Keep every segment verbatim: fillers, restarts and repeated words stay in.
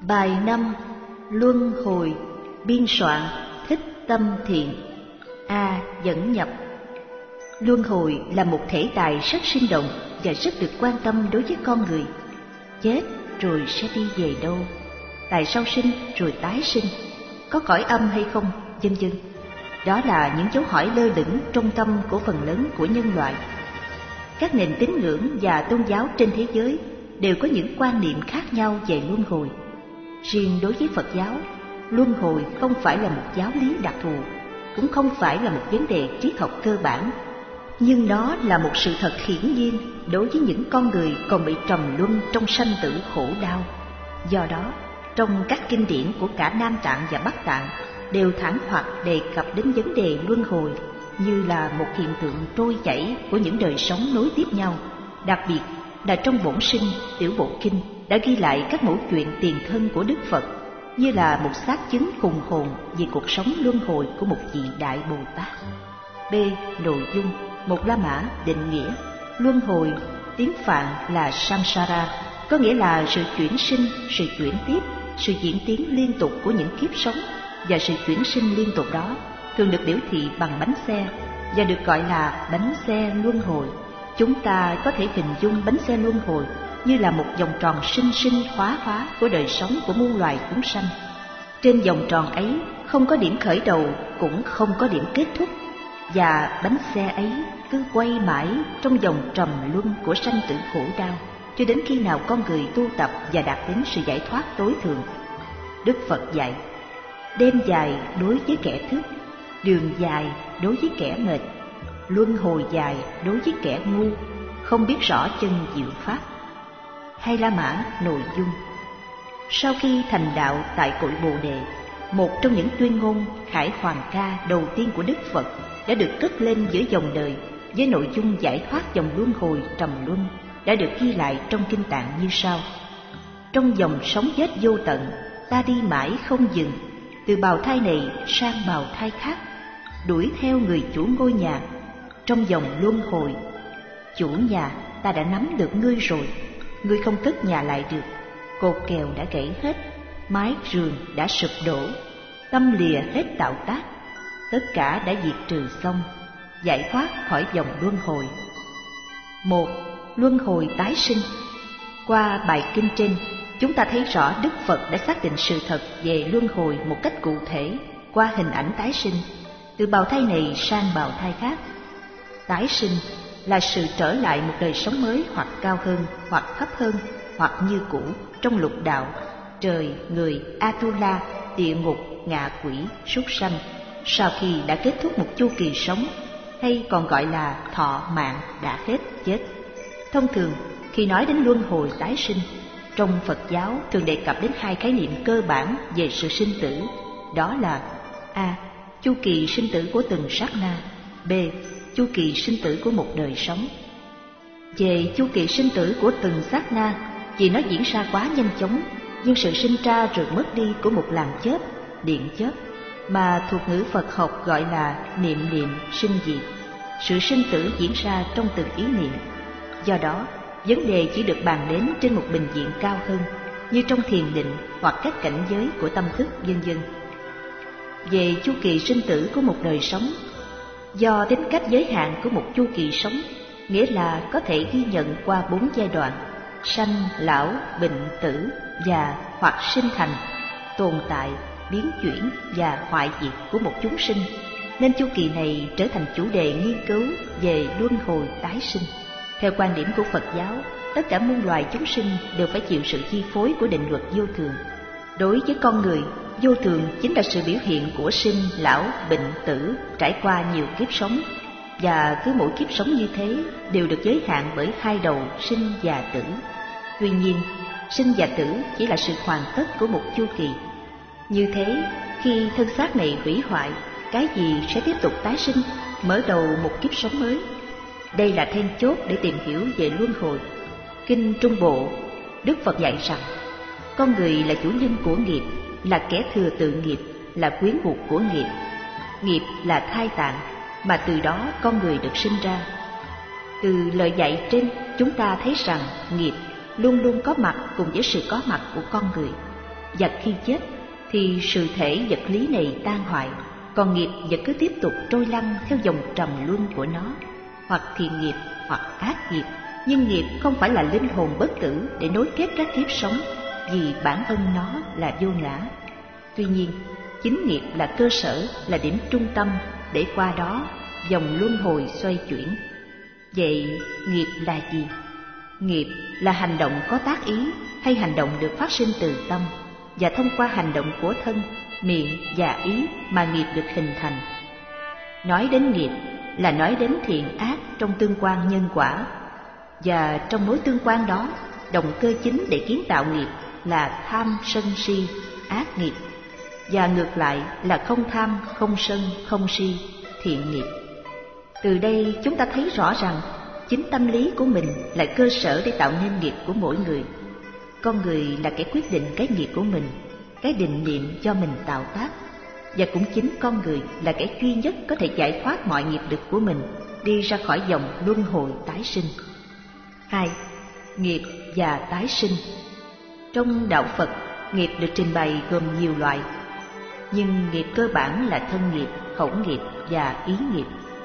Bài năm. Luân hồi. Biên soạn Thích Tâm Thiện. A. Dẫn nhập. Luân hồi là một thể tài rất sinh động và rất được quan tâm đối với con người. Chết rồi sẽ đi về đâu? Tại sao sinh rồi tái sinh? Có cõi âm hay không? Vân vân. Đó là những dấu hỏi lơ lửng trong tâm của phần lớn của nhân loại. Các nền tín ngưỡng và tôn giáo trên thế giới đều có những quan niệm khác nhau về luân hồi. Riêng đối với Phật giáo, luân hồi không phải là một giáo lý đặc thù, cũng không phải là một vấn đề triết học cơ bản, nhưng nó là một sự thật hiển nhiên đối với những con người còn bị trầm luân trong sanh tử khổ đau. Do đó, trong các kinh điển của cả Nam Tạng và Bắc Tạng đều thẳng hoặc đề cập đến vấn đề luân hồi như là một hiện tượng trôi chảy của những đời sống nối tiếp nhau. Đặc biệt là trong Bổn Sinh, Tiểu Bộ Kinh đã ghi lại các mẩu chuyện tiền thân của Đức Phật như là một xác chứng hùng hồn về cuộc sống luân hồi của một vị Đại Bồ Tát. B. Nội dung. Một La Mã định nghĩa luân hồi tiếng Phạn là samsara, có nghĩa là sự chuyển sinh, sự chuyển tiếp, sự diễn tiến liên tục của những kiếp sống, và sự chuyển sinh liên tục đó thường được biểu thị bằng bánh xe và được gọi là bánh xe luân hồi. Chúng ta có thể hình dung bánh xe luân hồi như là một vòng tròn sinh sinh hóa hóa của đời sống của muôn loài chúng sanh. Trên vòng tròn ấy không có điểm khởi đầu, cũng không có điểm kết thúc, và bánh xe ấy cứ quay mãi trong vòng trầm luân của sanh tử khổ đau, cho đến khi nào con người tu tập và đạt đến sự giải thoát tối thượng. Đức Phật dạy: đêm dài đối với kẻ thức, đường dài đối với kẻ mệt, luân hồi dài đối với kẻ ngu, không biết rõ chân diệu pháp. Hay La Mã nội dung. Sau khi thành đạo tại cội Bồ Đề, một trong những tuyên ngôn khải hoàn ca đầu tiên của Đức Phật đã được cất lên giữa dòng đời với nội dung giải thoát dòng luân hồi trầm luân, đã được ghi lại trong Kinh Tạng như sau: trong dòng sống chết vô tận, ta đi mãi không dừng, từ bào thai này sang bào thai khác, đuổi theo người chủ ngôi nhà. Trong dòng luân hồi, chủ nhà ta đã nắm được ngươi rồi, ngươi không cất nhà lại được. Cột kèo đã gãy hết, mái giường đã sụp đổ, tâm lìa hết tạo tác, tất cả đã diệt trừ xong, giải thoát khỏi dòng luân hồi. Một. Luân hồi tái sinh. Qua bài kinh trên, chúng ta thấy rõ Đức Phật đã xác định sự thật về luân hồi một cách cụ thể qua hình ảnh tái sinh, từ bào thai này sang bào thai khác. Tái sinh là sự trở lại một đời sống mới, hoặc cao hơn, hoặc thấp hơn, hoặc như cũ trong lục đạo, trời, người, Atula, địa ngục, ngạ quỷ, súc sanh, sau khi đã kết thúc một chu kỳ sống, hay còn gọi là thọ mạng đã hết chết. Thông thường, khi nói đến luân hồi tái sinh, trong Phật giáo thường đề cập đến hai khái niệm cơ bản về sự sinh tử, đó là A. Chu kỳ sinh tử của từng sát na. B. Chu kỳ sinh tử của một đời sống. Về chu kỳ sinh tử của từng sát na, vì nó diễn ra quá nhanh chóng, nhưng sự sinh ra rồi mất đi của một làn chớp, điện chớp, mà thuộc ngữ Phật học gọi là niệm niệm sinh diệt. Sự sinh tử diễn ra trong từng ý niệm. Do đó, vấn đề chỉ được bàn đến trên một bình diện cao hơn, như trong thiền định hoặc các cảnh giới của tâm thức, vân vân. Về chu kỳ sinh tử của một đời sống, do tính cách giới hạn của một chu kỳ sống, nghĩa là có thể ghi nhận qua bốn giai đoạn: sanh, lão, bệnh, tử, và hoặc sinh thành, tồn tại, biến chuyển và hoại diệt của một chúng sinh, nên chu kỳ này trở thành chủ đề nghiên cứu về luân hồi tái sinh. Theo quan điểm của Phật giáo, tất cả muôn loài chúng sinh đều phải chịu sự chi phối của định luật vô thường. Đối với con người, vô thường chính là sự biểu hiện của sinh, lão, bệnh, tử trải qua nhiều kiếp sống, và cứ mỗi kiếp sống như thế đều được giới hạn bởi hai đầu sinh và tử. Tuy nhiên, sinh và tử chỉ là sự hoàn tất của một chu kỳ. Như thế, khi thân xác này hủy hoại, cái gì sẽ tiếp tục tái sinh, mở đầu một kiếp sống mới? Đây là then chốt để tìm hiểu về luân hồi. Kinh Trung Bộ, Đức Phật dạy rằng con người là chủ nhân của nghiệp, là kẻ thừa tự nghiệp, là quyến thuộc của nghiệp. Nghiệp là thai tạng, mà từ đó con người được sinh ra. Từ lời dạy trên, chúng ta thấy rằng nghiệp luôn luôn có mặt cùng với sự có mặt của con người. và khi chết thì sự thể vật lý này tan hoại, còn nghiệp vẫn cứ tiếp tục trôi lăn theo dòng trầm luân của nó, hoặc thiện nghiệp hoặc ác nghiệp. Nhưng nghiệp không phải là linh hồn bất tử để nối kết các kiếp sống, vì bản thân nó là vô ngã. Tuy nhiên, chính nghiệp là cơ sở, là điểm trung tâm, để qua đó dòng luân hồi xoay chuyển. Vậy nghiệp là gì? Nghiệp là hành động có tác ý hay hành động được phát sinh từ tâm, và thông qua hành động của thân, miệng và ý mà nghiệp được hình thành. Nói đến nghiệp là nói đến thiện ác trong tương quan nhân quả, và trong mối tương quan đó, động cơ chính để kiến tạo nghiệp là tham sân si, ác nghiệp, và ngược lại là không tham, không sân, không si, thiện nghiệp. Từ đây chúng ta thấy rõ rằng chính tâm lý của mình là cơ sở để tạo nên nghiệp của mỗi người. Con người là kẻ quyết định cái nghiệp của mình, cái định niệm do mình tạo tác, và cũng chính con người là kẻ duy nhất có thể giải thoát mọi nghiệp lực của mình, đi ra khỏi dòng luân hồi tái sinh. Hai, nghiệp và tái sinh. Trong đạo Phật, nghiệp được trình bày gồm nhiều loại, nhưng nghiệp cơ bản là thân nghiệp, khẩu nghiệp và ý nghiệp.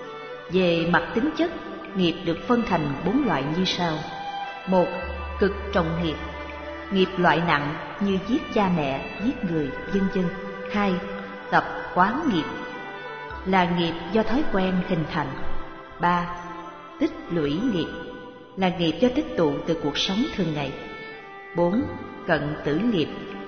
Về mặt tính chất, nghiệp được phân thành bốn loại như sau. Một, cực trọng nghiệp, nghiệp loại nặng như giết cha mẹ, giết người, vân vân. Hai, tập quán nghiệp, là nghiệp do thói quen hình thành. Ba, tích lũy nghiệp, là nghiệp do tích tụ từ cuộc sống thường ngày. Bốn, cận tử nghiệp,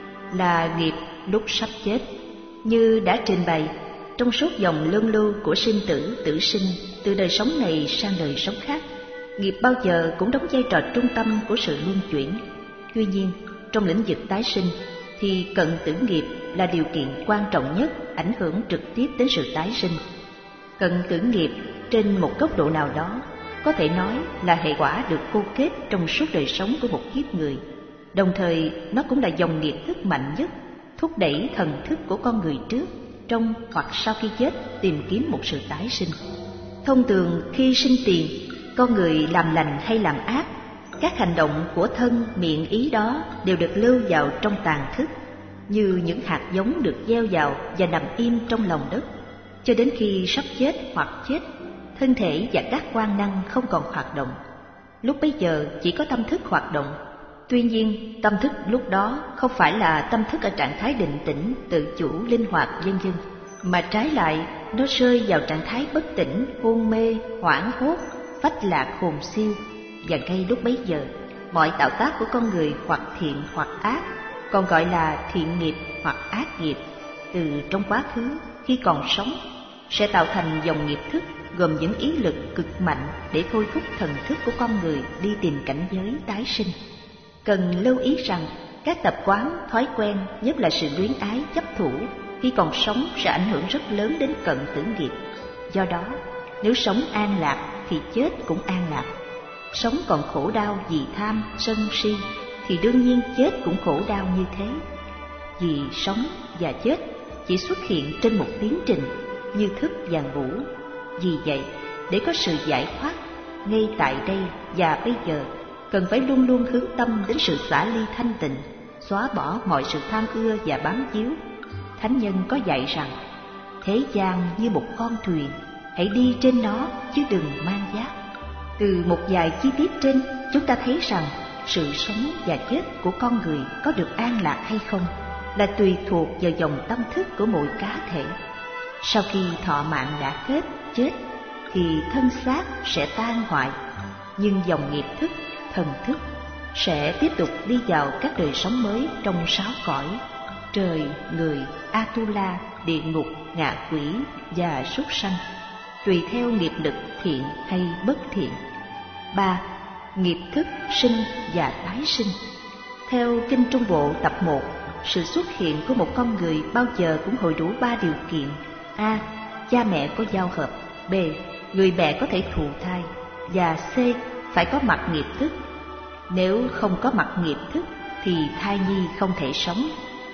là nghiệp lúc sắp chết. Như đã trình bày, trong suốt dòng luân lưu của sinh tử, tử sinh, từ đời sống này sang đời sống khác, nghiệp bao giờ cũng đóng vai trò trung tâm của sự luân chuyển. Tuy nhiên, trong lĩnh vực tái sinh thì cận tử nghiệp là điều kiện quan trọng nhất ảnh hưởng trực tiếp đến sự tái sinh. Cận tử nghiệp trên một góc độ nào đó có thể nói là hệ quả được cô kết trong suốt đời sống của một kiếp người. Đồng thời, nó cũng là dòng nghiệp thức mạnh nhất thúc đẩy thần thức của con người trước, trong hoặc sau khi chết tìm kiếm một sự tái sinh. Thông thường khi sinh tiền, con người làm lành hay làm ác, các hành động của thân, miệng, ý đó đều được lưu vào trong tàn thức, như những hạt giống được gieo vào và nằm im trong lòng đất, cho đến khi sắp chết hoặc chết, thân thể và các quan năng không còn hoạt động. Lúc bấy giờ chỉ có tâm thức hoạt động. Tuy nhiên, tâm thức lúc đó không phải là tâm thức ở trạng thái định tĩnh, tự chủ, linh hoạt, vân vân, mà trái lại nó rơi vào trạng thái bất tỉnh, hôn mê, hoảng hốt, phách lạc hồn siêu. Và ngay lúc bấy giờ, mọi tạo tác của con người hoặc thiện hoặc ác, còn gọi là thiện nghiệp hoặc ác nghiệp, từ trong quá khứ khi còn sống, sẽ tạo thành dòng nghiệp thức gồm những ý lực cực mạnh để thôi thúc thần thức của con người đi tìm cảnh giới tái sinh. Cần lưu ý rằng các tập quán, thói quen, nhất là sự luyến ái, chấp thủ khi còn sống sẽ ảnh hưởng rất lớn đến cận tử nghiệp. Do đó, nếu sống an lạc thì chết cũng an lạc. Sống còn khổ đau vì tham, sân, si thì đương nhiên chết cũng khổ đau như thế. Vì sống và chết chỉ xuất hiện trên một tiến trình như thức và ngủ. Vì vậy, để có sự giải thoát ngay tại đây và bây giờ, cần phải luôn luôn hướng tâm đến sự xả ly thanh tịnh, xóa bỏ mọi sự tham ưa và bám víu. Thánh nhân có dạy rằng, thế gian như một con thuyền, hãy đi trên nó chứ đừng mang vác. Từ một vài chi tiết trên, chúng ta thấy rằng sự sống và chết của con người có được an lạc hay không là tùy thuộc vào dòng tâm thức của mỗi cá thể. Sau khi thọ mạng đã hết, chết, thì thân xác sẽ tan hoại, nhưng dòng nghiệp thức, thần thức sẽ tiếp tục đi vào các đời sống mới trong sáu cõi: trời, người, Atula, địa ngục, ngạ quỷ và súc sanh, tùy theo nghiệp lực thiện hay bất thiện. Ba. Nghiệp thức sinh và tái sinh. Theo Kinh Trung Bộ tập một, sự xuất hiện của một con người bao giờ cũng hội đủ ba điều kiện. A. Cha mẹ có giao hợp. B. Người mẹ có thể thụ thai. Và C. Phải có mặt nghiệp thức. Nếu không có mặt nghiệp thức thì thai nhi không thể sống.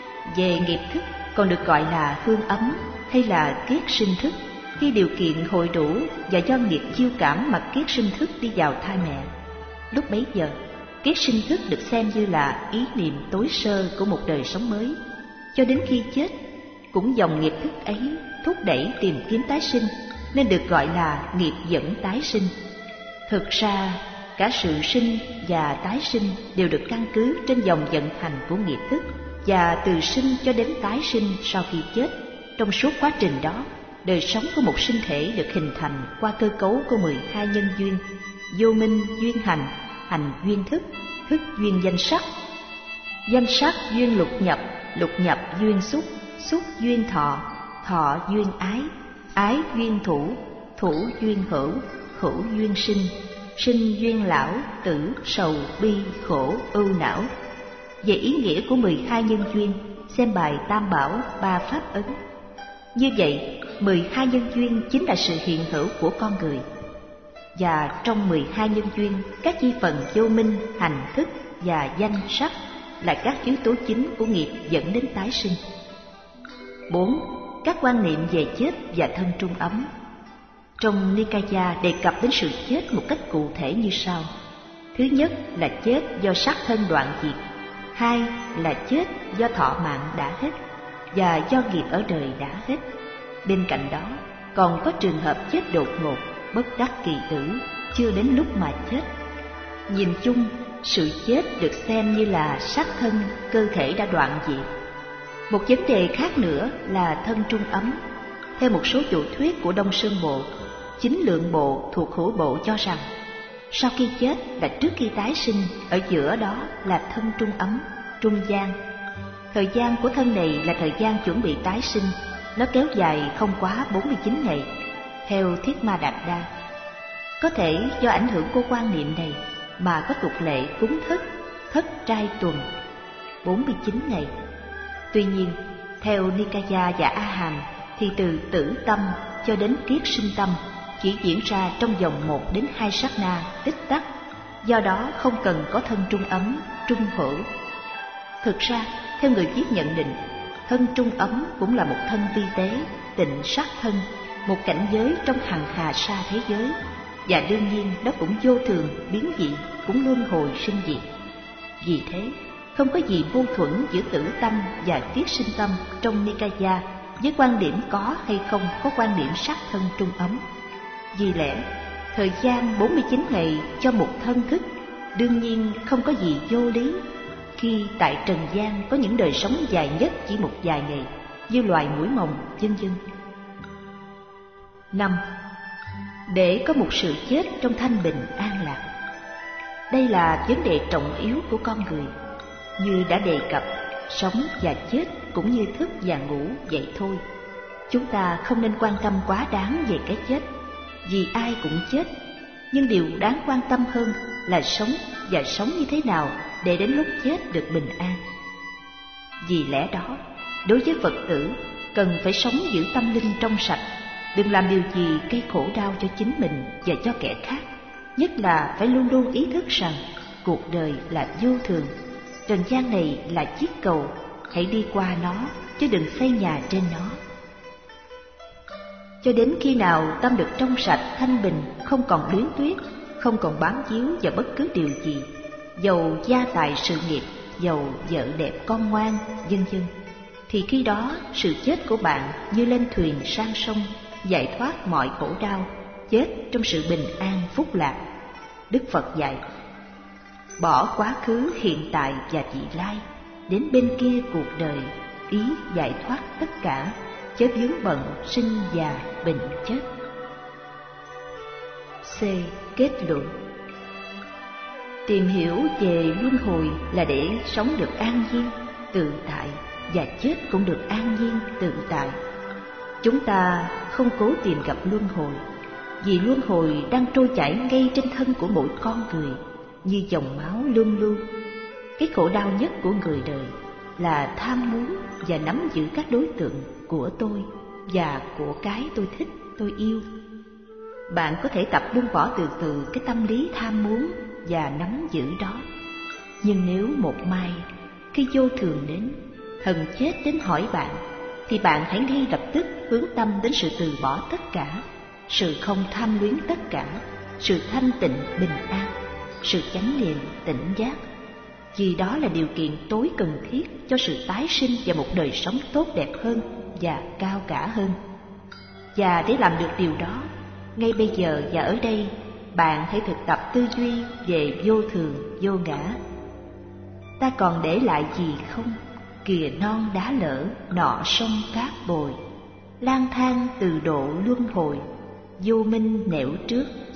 Về nghiệp thức còn được gọi là hương ấm hay là kiết sinh thức, khi điều kiện hội đủ và do nghiệp chiêu cảm mà kiết sinh thức đi vào thai mẹ. Lúc bấy giờ, kiết sinh thức được xem như là ý niệm tối sơ của một đời sống mới. Cho đến khi chết, cũng dòng nghiệp thức ấy thúc đẩy tìm kiếm tái sinh, nên được gọi là nghiệp dẫn tái sinh. Thực ra, cả sự sinh và tái sinh đều được căn cứ trên dòng vận hành của nghiệp thức, và từ sinh cho đến tái sinh sau khi chết. Trong suốt quá trình đó, đời sống của một sinh thể được hình thành qua cơ cấu của mười hai nhân duyên: vô minh duyên hành, hành duyên thức, thức duyên danh sắc, danh sắc duyên lục nhập, lục nhập duyên xúc, xúc duyên thọ, thọ duyên ái, ái duyên thủ, thủ duyên hữu, hữu duyên sinh, sinh duyên lão, tử, sầu, bi, khổ, ưu não. Về ý nghĩa của mười hai nhân duyên, xem bài Tam Bảo Ba Pháp Ấn. Như vậy, mười hai nhân duyên chính là sự hiện hữu của con người. Và trong mười hai nhân duyên, các chi phần vô minh, hành thức và danh sắc là các yếu tố chính của nghiệp dẫn đến tái sinh. Bốn. Các quan niệm về chết và thân trung ấm. Trong Nikaya đề cập đến sự chết một cách cụ thể như sau. Thứ nhất là chết do xác thân đoạn diệt. Hai là chết do thọ mạng đã hết và do nghiệp ở đời đã hết. Bên cạnh đó, còn có trường hợp chết đột ngột, bất đắc kỳ tử, chưa đến lúc mà chết. Nhìn chung, sự chết được xem như là xác thân, cơ thể đã đoạn diệt. Một vấn đề khác nữa là thân trung ấm. Theo một số chủ thuyết của Đông Sơn Bộ, Chính Lượng Bộ thuộc Hữu Bộ cho rằng, sau khi chết là trước khi tái sinh, ở giữa đó là thân trung ấm, trung gian. Thời gian của thân này là thời gian chuẩn bị tái sinh, nó kéo dài không quá bốn mươi chín ngày, theo Thiết Ma Đạt Đa. Có thể do ảnh hưởng của quan niệm này mà có tục lệ cúng thất, thất trai tuần, bốn mươi chín ngày. Tuy nhiên, theo Nikaya và A Hàm thì từ tử tâm cho đến kiết sinh tâm chỉ diễn ra trong vòng một đến hai sát na tích tắc, do đó không cần có thân trung ấm, trung hữu. Thực ra, theo người viết nhận định, thân trung ấm cũng là một thân vi tế, tịnh sắc thân, một cảnh giới trong hằng hà sa thế giới, và đương nhiên đó cũng vô thường, biến dị, cũng luân hồi sinh diệt. Vì thế, không có gì mâu thuẫn giữa tử tâm và kiết sinh tâm trong Nikaya với quan điểm có hay không có quan điểm sắc thân trung ấm. Vì lẽ, thời gian bốn mươi chín ngày cho một thân thức đương nhiên không có gì vô lý, khi tại trần gian có những đời sống dài nhất chỉ một vài ngày, như loài muỗi mồng, vân vân. Năm. Để có một sự chết trong thanh bình an lạc. Đây là vấn đề trọng yếu của con người. Như đã đề cập, sống và chết cũng như thức và ngủ vậy thôi. Chúng ta không nên quan tâm quá đáng về cái chết, vì ai cũng chết. Nhưng điều đáng quan tâm hơn là sống và sống như thế nào để đến lúc chết được bình an. Vì lẽ đó, đối với Phật tử, cần phải sống giữ tâm linh trong sạch, đừng làm điều gì gây khổ đau cho chính mình và cho kẻ khác. Nhất là phải luôn luôn ý thức rằng cuộc đời là vô thường, trần gian này là chiếc cầu, hãy đi qua nó chứ đừng xây nhà trên nó. Cho đến khi nào tâm được trong sạch, thanh bình, không còn luyến tuyết, không còn bám víu vào bất cứ điều gì, dầu gia tài sự nghiệp, dầu vợ đẹp con ngoan, vân vân, thì khi đó sự chết của bạn như lên thuyền sang sông, giải thoát mọi khổ đau, chết trong sự bình an phúc lạc. Đức Phật dạy, bỏ quá khứ, hiện tại và vị lai, đến bên kia cuộc đời, ý giải thoát tất cả, chớ vướng bận sinh già bệnh chết. C. Kết luận. Tìm hiểu về luân hồi là để sống được an nhiên, tự tại, và chết cũng được an nhiên, tự tại. Chúng ta không cố tìm gặp luân hồi, vì luân hồi đang trôi chảy ngay trên thân của mỗi con người, như dòng máu luân lưu. Cái khổ đau nhất của người đời là tham muốn và nắm giữ các đối tượng của tôi và của cái tôi thích, tôi yêu. Bạn có thể tập buông bỏ từ từ cái tâm lý tham muốn và nắm giữ đó. Nhưng nếu một mai, khi vô thường đến, thần chết đến hỏi bạn, thì bạn hãy ngay lập tức hướng tâm đến sự từ bỏ tất cả, sự không tham luyến tất cả, sự thanh tịnh bình an. sự chánh niệm, tỉnh giác, vì đó là điều kiện tối cần thiết cho sự tái sinh và một đời sống tốt đẹp hơn và cao cả hơn. Và để làm được điều đó, ngay bây giờ và ở đây, bạn hãy thực tập tư duy về vô thường, vô ngã. Ta còn để lại gì không? Kìa non đá lở, nọ sông cát bồi, lang thang từ độ luân hồi, vô minh nẻo trước,